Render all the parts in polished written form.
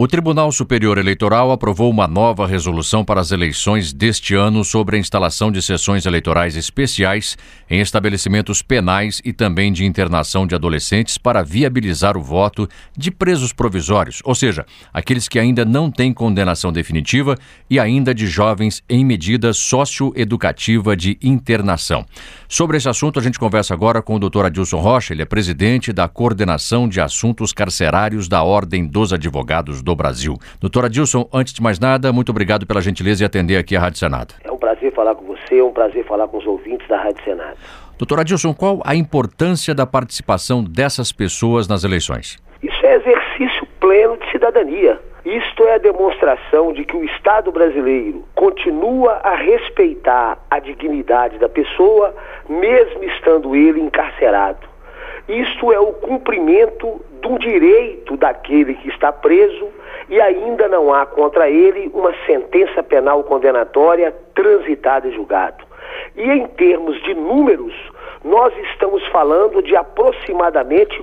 O Tribunal Superior Eleitoral aprovou uma nova resolução para as eleições deste ano sobre a instalação de sessões eleitorais especiais em estabelecimentos penais e também de internação de adolescentes para viabilizar o voto de presos provisórios, ou seja, aqueles que ainda não têm condenação definitiva e ainda de jovens em medida socioeducativa de internação. Sobre esse assunto, a gente conversa agora com o Dr. Adilson Rocha, ele é presidente da Coordenação de Assuntos Carcerários da Ordem dos Advogados do Brasil. Doutor Adilson, antes de mais nada, muito obrigado pela gentileza de atender aqui a Rádio Senado. É um prazer falar com você, é um prazer falar com os ouvintes da Rádio Senado. Doutor Adilson, qual a importância da participação dessas pessoas nas eleições? Isso é exercício pleno de cidadania. Isto é a demonstração de que o Estado brasileiro continua a respeitar a dignidade da pessoa, mesmo estando ele encarcerado. Isto é o cumprimento do direito daquele que está preso e ainda não há contra ele uma sentença penal condenatória transitada e julgado. E em termos de números, nós estamos falando de aproximadamente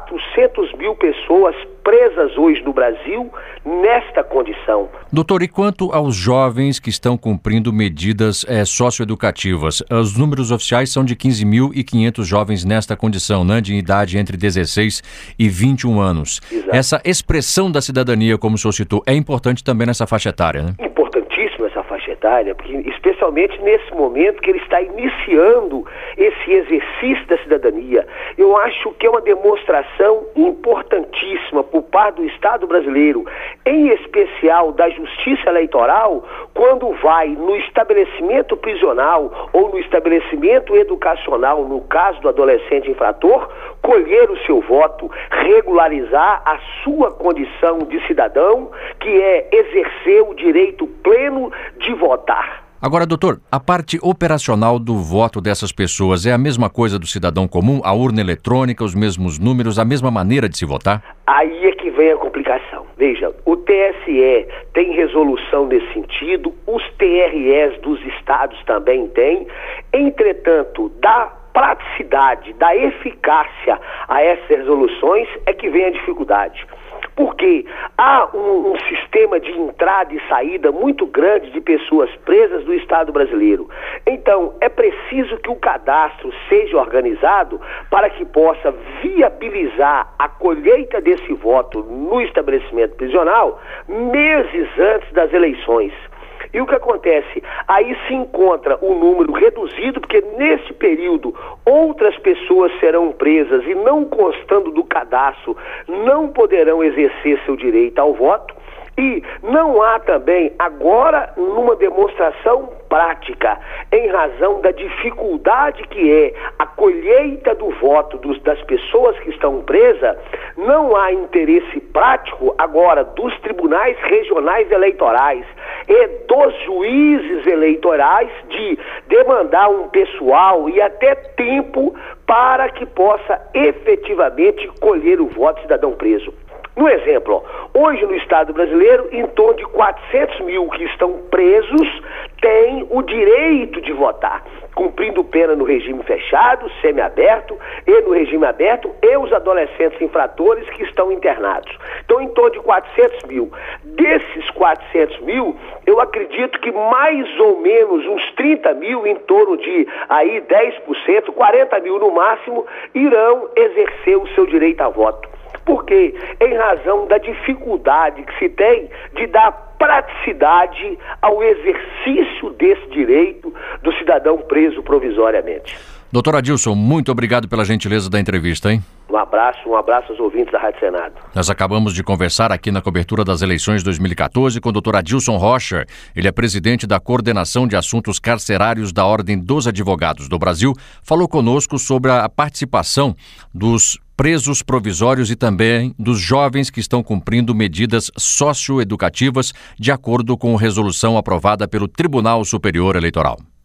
400 mil pessoas presas hoje no Brasil nesta condição. Doutor, e quanto aos jovens que estão cumprindo medidas socioeducativas? Os números oficiais são de 15.500 jovens nesta condição, né, de idade entre 16 e 21 anos. Exato. Essa expressão da cidadania, como o senhor citou, é importante também nessa faixa etária, né? Importantíssima essa faixa etária, porque especialmente nesse momento que ele está iniciando esse exercício da cidadania, eu acho que é uma demonstração importantíssima por parte do Estado brasileiro, em especial da Justiça Eleitoral, quando vai no estabelecimento prisional ou no estabelecimento educacional, no caso do adolescente infrator, colher o seu voto, regularizar a sua condição de cidadão, que é exercer o direito pleno de votar. Agora, doutor, a parte operacional do voto dessas pessoas é a mesma coisa do cidadão comum? A urna eletrônica, os mesmos números, a mesma maneira de se votar? Aí é que vem a complicação. Veja, o TSE tem resolução nesse sentido, os TREs dos estados também têm. Entretanto, da praticidade, da eficácia a essas resoluções é que vem a dificuldade. Porque há um sistema de entrada e saída muito grande de pessoas presas do Estado brasileiro. Então, é preciso que o cadastro seja organizado para que possa viabilizar a colheita desse voto no estabelecimento prisional meses antes das eleições. E o que acontece? Aí se encontra um número reduzido, porque nesse período outras pessoas serão presas e não constando do cadastro não poderão exercer seu direito ao voto. E não há também, agora, numa demonstração prática, em razão da dificuldade que é a colheita do voto das pessoas que estão presas, não há interesse prático agora dos tribunais regionais eleitorais e dos juízes eleitorais de demandar um pessoal e até tempo para que possa efetivamente colher o voto do cidadão preso. No exemplo, hoje no Estado brasileiro, em torno de 400 mil que estão presos têm o direito de votar, cumprindo pena no regime fechado, semiaberto e no regime aberto, e os adolescentes infratores que estão internados. Então, em torno de 400 mil. Desses 400 mil, eu acredito que mais ou menos uns 30 mil, em torno de aí 10%, 40 mil no máximo, irão exercer o seu direito a voto. Por quê? Em razão da dificuldade que se tem de dar praticidade ao exercício desse direito do cidadão preso provisoriamente. Doutor Adilson, muito obrigado pela gentileza da entrevista, hein? Um abraço aos ouvintes da Rádio Senado. Nós acabamos de conversar aqui na cobertura das eleições 2014 com o Dr. Adilson Rocha. Ele é presidente da Coordenação de Assuntos Carcerários da Ordem dos Advogados do Brasil. Falou conosco sobre a participação dos presos provisórios e também dos jovens que estão cumprindo medidas socioeducativas de acordo com resolução aprovada pelo Tribunal Superior Eleitoral.